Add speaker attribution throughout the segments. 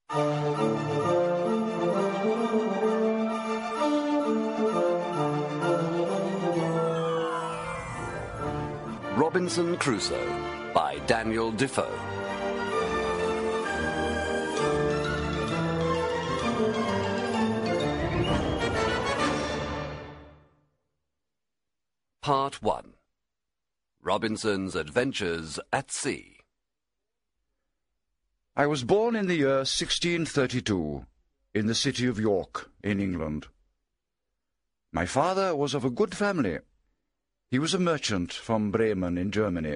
Speaker 1: Robinson Crusoe by Daniel Defoe. Part 1. Robinson's Adventures at Sea.
Speaker 2: I was born in the year 1632, in the city of York, in England. My father was of a good family. He was a merchant from Bremen in Germany.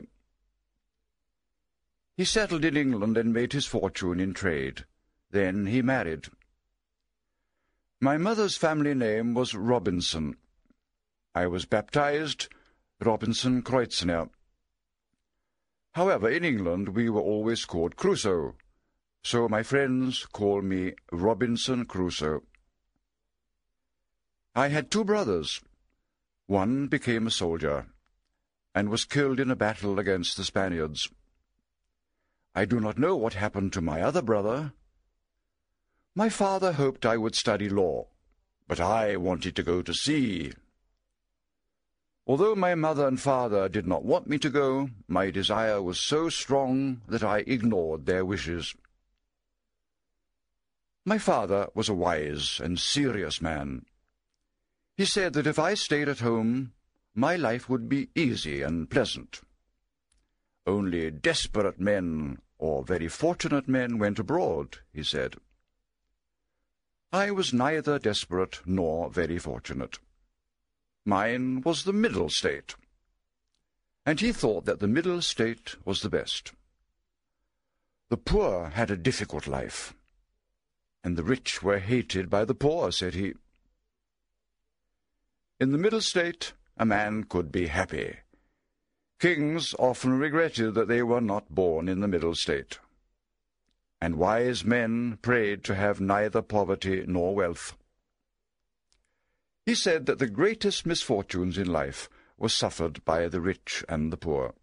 Speaker 2: He settled in England and made his fortune in trade. Then he married. My mother's family name was Robinson. I was baptized Robinson Kreutzner. However, in England we were always called Crusoe, so my friends call me Robinson Crusoe. I had 2 brothers. One became a soldier, and was killed in a battle against the Spaniards. I do not know what happened to my other brother. My father hoped I would study law, but I wanted to go to sea. Although my mother and father did not want me to go, my desire was so strong that I ignored their wishes. My father was a wise and serious man. He said that if I stayed at home, my life would be easy and pleasant. Only desperate men or very fortunate men went abroad, he said. I was neither desperate nor very fortunate. Mine was the middle state, and he thought that the middle state was the best. The poor had a difficult life, and the rich were hated by the poor, said he. In the middle state, a man could be happy. Kings often regretted that they were not born in the middle state, and wise men prayed to have neither poverty nor wealth. He said that the greatest misfortunes in life were suffered by the rich and the poor.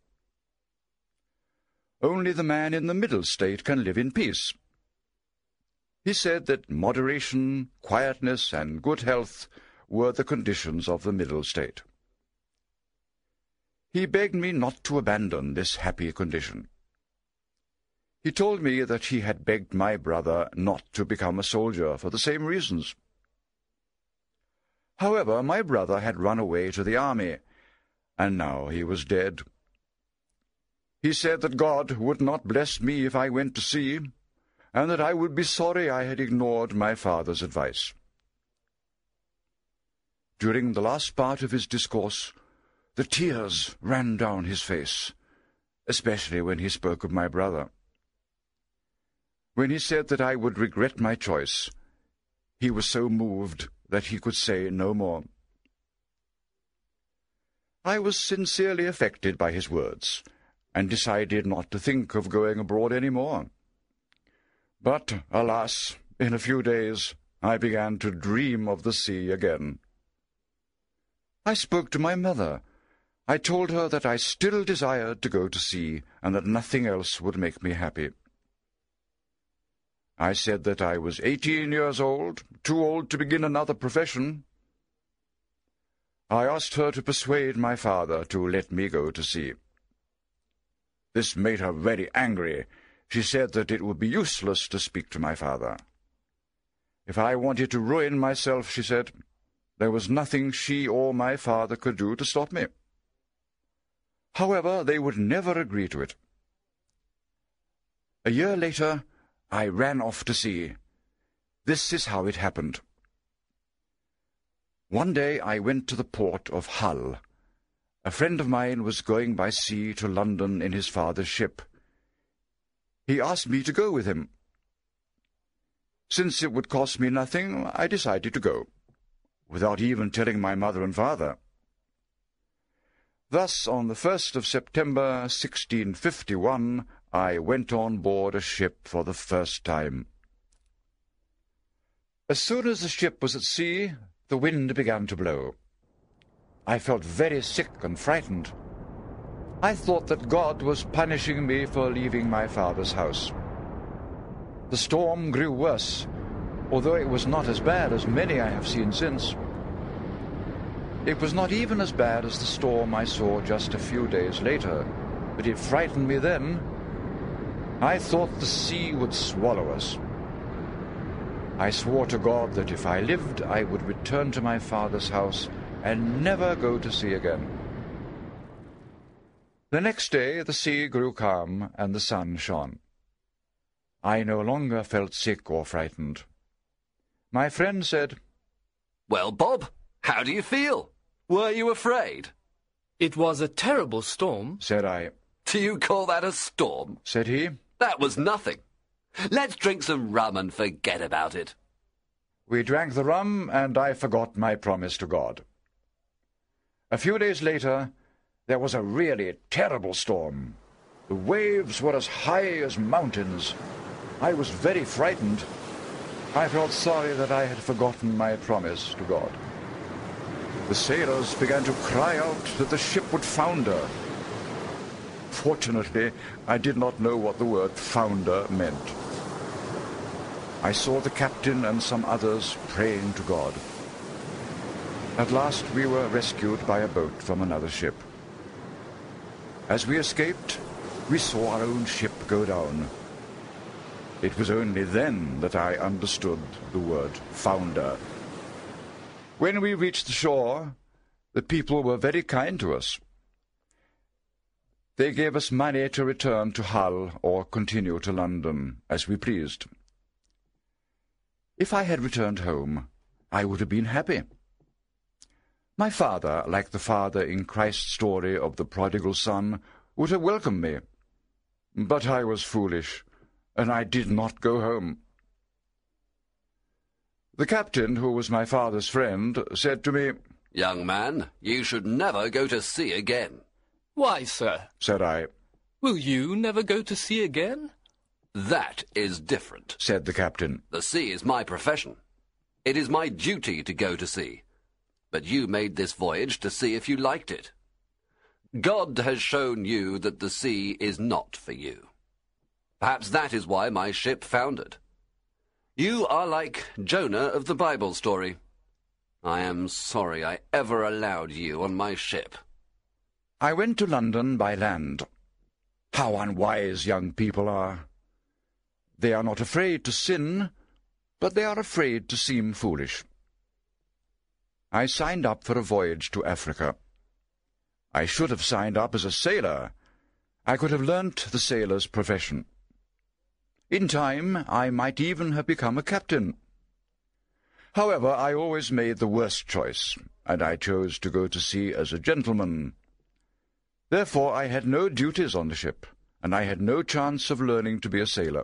Speaker 2: Only the man in the middle state can live in peace. He said that moderation, quietness, and good health were the conditions of the middle state. He begged me not to abandon this happy condition. He told me that he had begged my brother not to become a soldier for the same reasons. However, my brother had run away to the army, and now he was dead. He said that God would not bless me if I went to sea, and that I would be sorry I had ignored my father's advice. During the last part of his discourse, the tears ran down his face, especially when he spoke of my brother. When he said that I would regret my choice, he was so moved that he could say no more. I was sincerely affected by his words, and decided not to think of going abroad any more. But, alas, in a few days I began to dream of the sea again. I spoke to my mother. I told her that I still desired to go to sea, and that nothing else would make me happy. I said that I was 18 years old, too old to begin another profession. I asked her to persuade my father to let me go to sea. This made her very angry. She said that it would be useless to speak to my father. If I wanted to ruin myself, she said, there was nothing she or my father could do to stop me. However, they would never agree to it. A year later, I ran off to sea. This is how it happened. One day I went to the port of Hull. A friend of mine was going by sea to London in his father's ship. He asked me to go with him. Since it would cost me nothing, I decided to go, without even telling my mother and father. Thus, on the 1st of September, 1651, I went on board a ship for the first time. As soon as the ship was at sea, the wind began to blow. I felt very sick and frightened. I thought that God was punishing me for leaving my father's house. The storm grew worse, although it was not as bad as many I have seen since. It was not even as bad as the storm I saw just a few days later, but it frightened me then. I thought the sea would swallow us. I swore to God that if I lived, I would return to my father's house and never go to sea again. The next day the sea grew calm and the sun shone. I no longer felt sick or frightened. My friend said,
Speaker 1: "Well, Bob, how do you feel? Were you afraid?"
Speaker 3: "It was a terrible storm,"
Speaker 2: said I.
Speaker 1: "Do you call that a storm?"
Speaker 2: said he.
Speaker 1: "That was nothing. Let's drink some rum and forget about it."
Speaker 2: We drank the rum, and I forgot my promise to God. A few days later, there was a really terrible storm. The waves were as high as mountains. I was very frightened. I felt sorry that I had forgotten my promise to God. The sailors began to cry out that the ship would founder. Fortunately, I did not know what the word founder meant. I saw the captain and some others praying to God. At last we were rescued by a boat from another ship. As we escaped, we saw our own ship go down. It was only then that I understood the word founder. When we reached the shore, the people were very kind to us. They gave us money to return to Hull or continue to London, as we pleased. If I had returned home, I would have been happy. My father, like the father in Christ's story of the prodigal son, would have welcomed me. But I was foolish, and I did not go home. The captain, who was my father's friend, said to me,
Speaker 1: "Young man, you should never go to sea again."
Speaker 3: "Why, sir?"
Speaker 2: said I.
Speaker 3: "Will you never go to sea again?"
Speaker 1: "That is different,"
Speaker 2: said the captain.
Speaker 1: "The sea is my profession. It is my duty to go to sea. But you made this voyage to see if you liked it. God has shown you that the sea is not for you. Perhaps that is why my ship foundered. You are like Jonah of the Bible story. I am sorry I ever allowed you on my ship."
Speaker 2: I went to London by land. How unwise young people are! They are not afraid to sin, but they are afraid to seem foolish. I signed up for a voyage to Africa. I should have signed up as a sailor. I could have learnt the sailor's profession. In time, I might even have become a captain. However, I always made the worst choice, and I chose to go to sea as a gentleman. Therefore, I had no duties on the ship, and I had no chance of learning to be a sailor.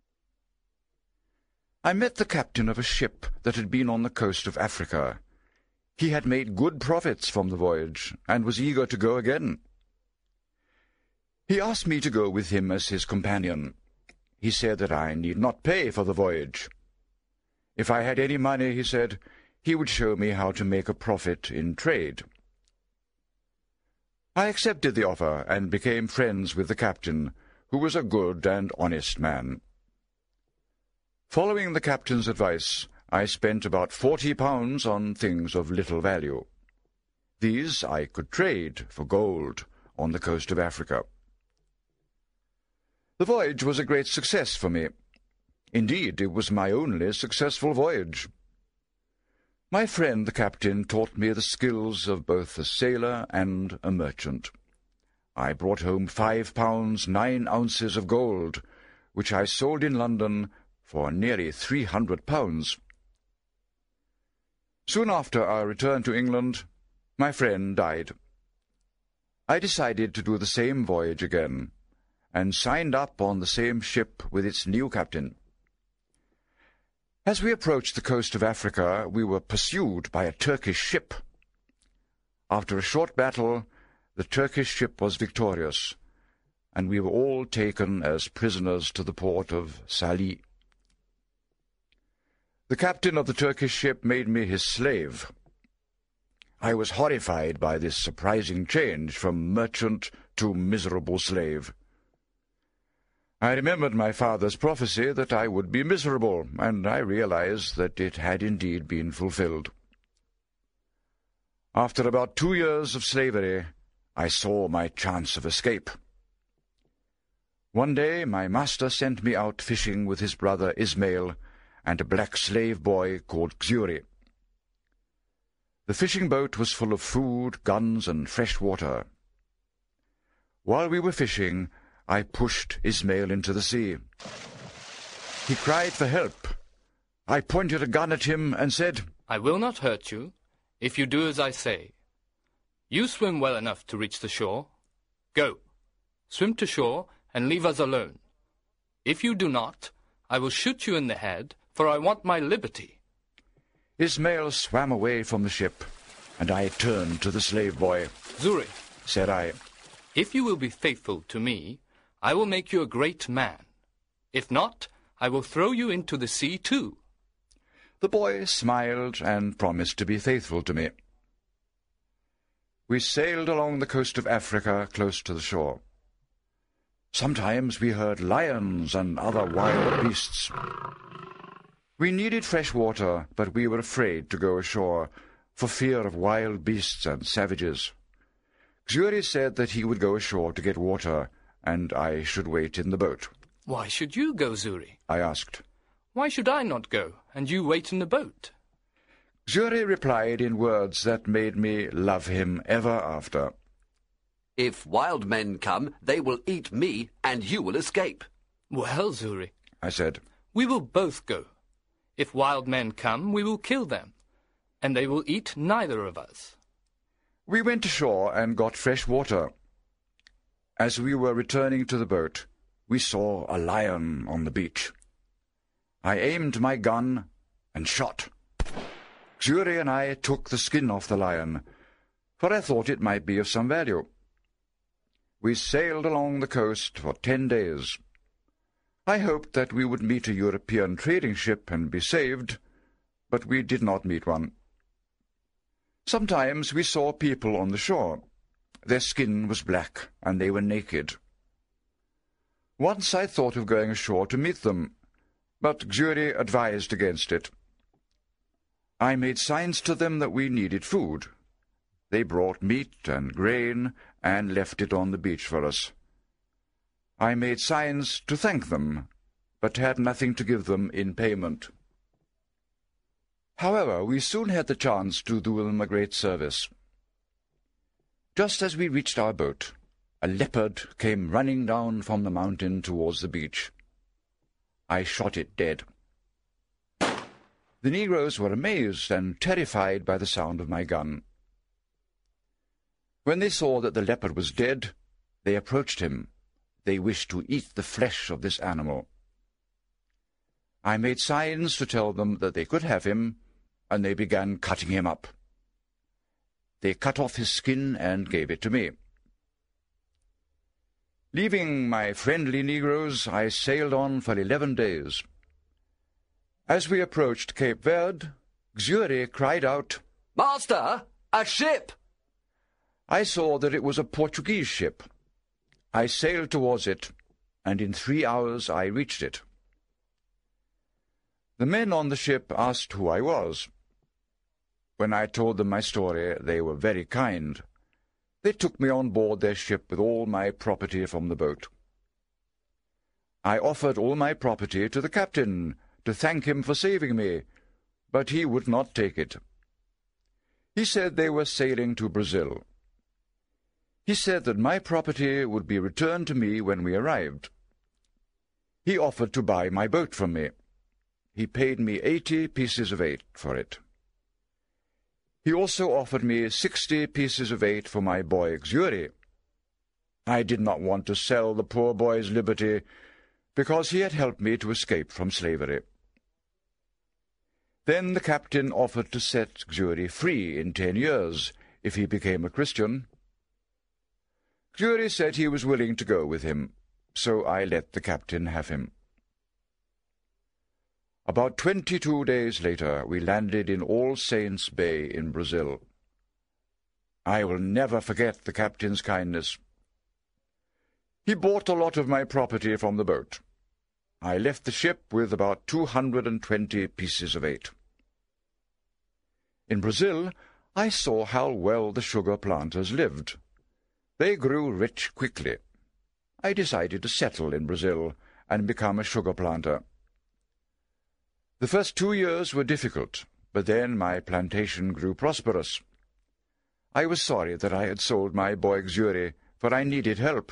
Speaker 2: I met the captain of a ship that had been on the coast of Africa. He had made good profits from the voyage, and was eager to go again. He asked me to go with him as his companion. He said that I need not pay for the voyage. If I had any money, he said, he would show me how to make a profit in trade. I accepted the offer, and became friends with the captain, who was a good and honest man. Following the captain's advice, I spent about £40 on things of little value. These I could trade for gold on the coast of Africa. The voyage was a great success for me. Indeed, it was my only successful voyage. My friend the captain taught me the skills of both a sailor and a merchant. I brought home £5 9 ounces of gold, which I sold in London for nearly £300. Soon after our return to England, my friend died. I decided to do the same voyage again, and signed up on the same ship with its new captain. As we approached the coast of Africa, we were pursued by a Turkish ship. After a short battle, the Turkish ship was victorious, and we were all taken as prisoners to the port of Salih. The captain of the Turkish ship made me his slave. I was horrified by this surprising change from merchant to miserable slave. I remembered my father's prophecy that I would be miserable, and I realized that it had indeed been fulfilled. After about 2 years of slavery, I saw my chance of escape. One day my master sent me out fishing with his brother Ismail and a black slave boy called Xuri. The fishing boat was full of food, guns, and fresh water. While we were fishing, I pushed Ismail into the sea. He cried for help. I pointed a gun at him and said,
Speaker 3: "I will not hurt you, if you do as I say. You swim well enough to reach the shore. Go, swim to shore and leave us alone. If you do not, I will shoot you in the head, for I want my liberty."
Speaker 2: Ismail swam away from the ship, and I turned to the slave boy.
Speaker 3: "Xuri,"
Speaker 2: said I,
Speaker 3: "if you will be faithful to me, I will make you a great man. If not, I will throw you into the sea too."
Speaker 2: The boy smiled and promised to be faithful to me. We sailed along the coast of Africa close to the shore. Sometimes we heard lions and other wild beasts. We needed fresh water, but we were afraid to go ashore, for fear of wild beasts and savages. Xuri said that he would go ashore to get water, and I should wait in the boat.
Speaker 3: "Why should you go, Xuri?"
Speaker 2: I asked.
Speaker 3: "Why should I not go, and you wait in the boat?"
Speaker 2: Xuri replied in words that made me love him ever after.
Speaker 1: "If wild men come, they will eat me, and you will escape."
Speaker 3: "Well, Xuri,"
Speaker 2: I said,
Speaker 3: "we will both go. If wild men come, we will kill them, and they will eat neither of us."
Speaker 2: We went ashore and got fresh water. As we were returning to the boat, we saw a lion on the beach. I aimed my gun and shot. Xuri and I took the skin off the lion, for I thought it might be of some value. We sailed along the coast for 10 days. I hoped that we would meet a European trading ship and be saved, but we did not meet one. Sometimes we saw people on the shore. Their skin was black, and they were naked. Once I thought of going ashore to meet them, but Xuri advised against it. I made signs to them that we needed food. They brought meat and grain and left it on the beach for us. I made signs to thank them, but had nothing to give them in payment. However, we soon had the chance to do them a great service. Just as we reached our boat, a leopard came running down from the mountain towards the beach. I shot it dead. The Negroes were amazed and terrified by the sound of my gun. When they saw that the leopard was dead, they approached him. They wished to eat the flesh of this animal. I made signs to tell them that they could have him, and they began cutting him up. They cut off his skin and gave it to me. Leaving my friendly Negroes, I sailed on for 11 days. As we approached Cape Verde, Xuri cried out,
Speaker 1: "Master, a ship!"
Speaker 2: I saw that it was a Portuguese ship. I sailed towards it, and in 3 hours I reached it. The men on the ship asked who I was. When I told them my story, they were very kind. They took me on board their ship with all my property from the boat. I offered all my property to the captain to thank him for saving me, but he would not take it. He said they were sailing to Brazil. He said that my property would be returned to me when we arrived. He offered to buy my boat from me. He paid me 80 pieces of 8 for it. He also offered me 60 pieces of 8 for my boy Xuri. I did not want to sell the poor boy's liberty, because he had helped me to escape from slavery. Then the captain offered to set Xuri free in 10 years, if he became a Christian. Xuri said he was willing to go with him, so I let the captain have him. About 22 days later, we landed in All Saints Bay in Brazil. I will never forget the captain's kindness. He bought a lot of my property from the boat. I left the ship with about 220 pieces of 8. In Brazil, I saw how well the sugar planters lived. They grew rich quickly. I decided to settle in Brazil and become a sugar planter. The first 2 years were difficult, but then my plantation grew prosperous. I was sorry that I had sold my Boigs Uri, for I needed help.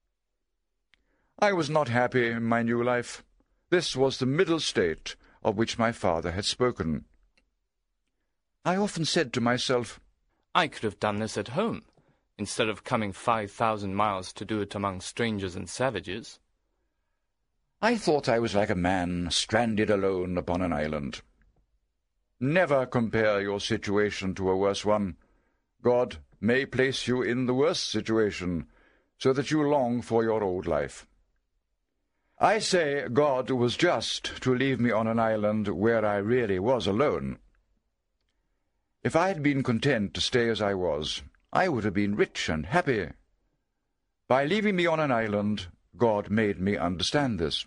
Speaker 2: I was not happy in my new life. This was the middle state of which my father had spoken. I often said to myself,
Speaker 3: I could have done this at home, instead of coming 5,000 miles to do it among strangers and savages.
Speaker 2: I thought I was like a man stranded alone upon an island. Never compare your situation to a worse one. God may place you in the worst situation, so that you long for your old life. I say God was just to leave me on an island where I really was alone. If I had been content to stay as I was, I would have been rich and happy. By leaving me on an island, God made me understand this.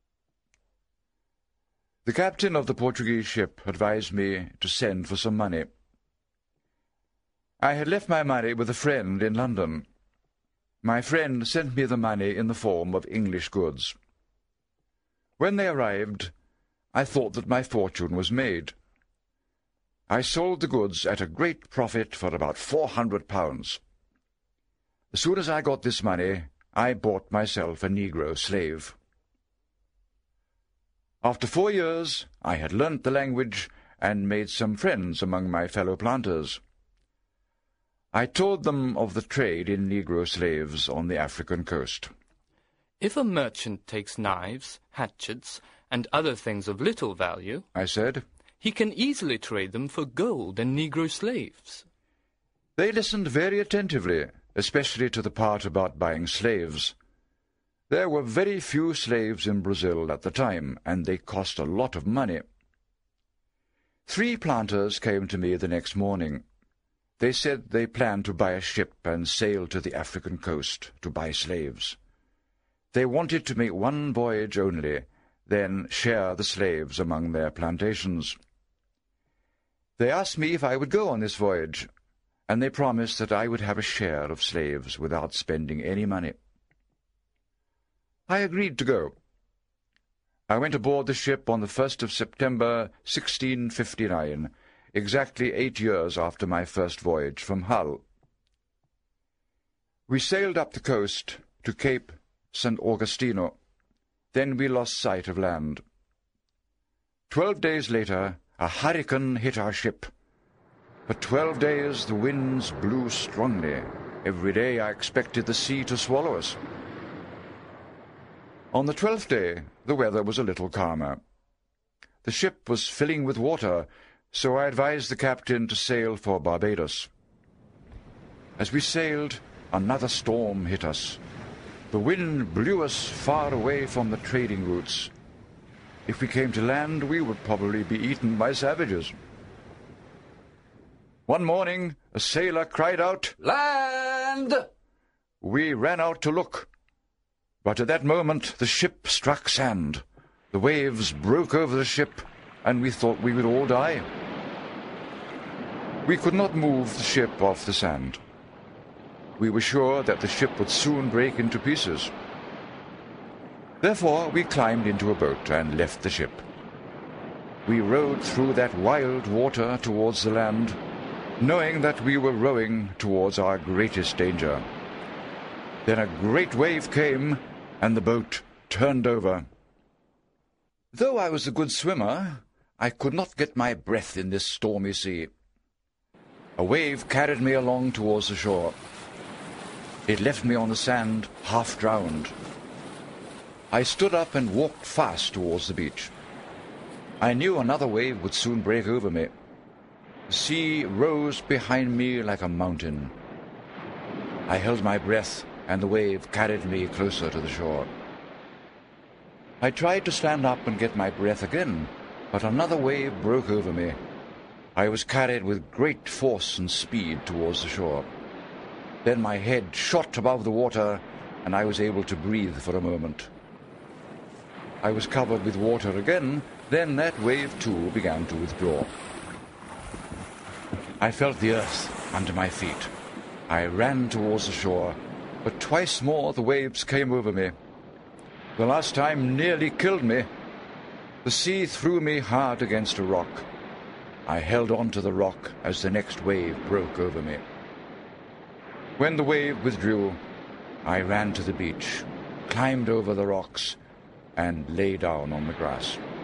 Speaker 2: The captain of the Portuguese ship advised me to send for some money. I had left my money with a friend in London. My friend sent me the money in the form of English goods. When they arrived, I thought that my fortune was made. I sold the goods at a great profit for about £400. As soon as I got this money, I bought myself a Negro slave. After 4 years, I had learnt the language and made some friends among my fellow planters. I told them of the trade in Negro slaves on the African coast.
Speaker 3: If a merchant takes knives, hatchets, and other things of little value,
Speaker 2: I said,
Speaker 3: he can easily trade them for gold and Negro slaves.
Speaker 2: They listened very attentively, especially to the part about buying slaves. There were very few slaves in Brazil at the time, and they cost a lot of money. 3 planters came to me the next morning. They said they planned to buy a ship and sail to the African coast to buy slaves. They wanted to make one voyage only, then share the slaves among their plantations. They asked me if I would go on this voyage, and they promised that I would have a share of slaves without spending any money. I agreed to go. I went aboard the ship on the 1st of September, 1659, exactly 8 years after my first voyage from Hull. We sailed up the coast to Cape St. Augustino. Then we lost sight of land. 12 days later, a hurricane hit our ship. For 12 days the winds blew strongly. Every day I expected the sea to swallow us. On the 12th day, the weather was a little calmer. The ship was filling with water, so I advised the captain to sail for Barbados. As we sailed, another storm hit us. The wind blew us far away from the trading routes. If we came to land, we would probably be eaten by savages. One morning, a sailor cried out,
Speaker 1: Land!
Speaker 2: We ran out to look. But at that moment the ship struck sand. The waves broke over the ship, and we thought we would all die. We could not move the ship off the sand. We were sure that the ship would soon break into pieces. Therefore we climbed into a boat and left the ship. We rowed through that wild water towards the land, knowing that we were rowing towards our greatest danger. Then a great wave came, and the boat turned over. Though I was a good swimmer, I could not get my breath in this stormy sea. A wave carried me along towards the shore. It left me on the sand, half drowned. I stood up and walked fast towards the beach. I knew another wave would soon break over me. The sea rose behind me like a mountain. I held my breath, and the wave carried me closer to the shore. I tried to stand up and get my breath again, but another wave broke over me. I was carried with great force and speed towards the shore. Then my head shot above the water, and I was able to breathe for a moment. I was covered with water again, then that wave too began to withdraw. I felt the earth under my feet. I ran towards the shore, but twice more the waves came over me. The last time nearly killed me. The sea threw me hard against a rock. I held on to the rock as the next wave broke over me. When the wave withdrew, I ran to the beach, climbed over the rocks, and lay down on the grass.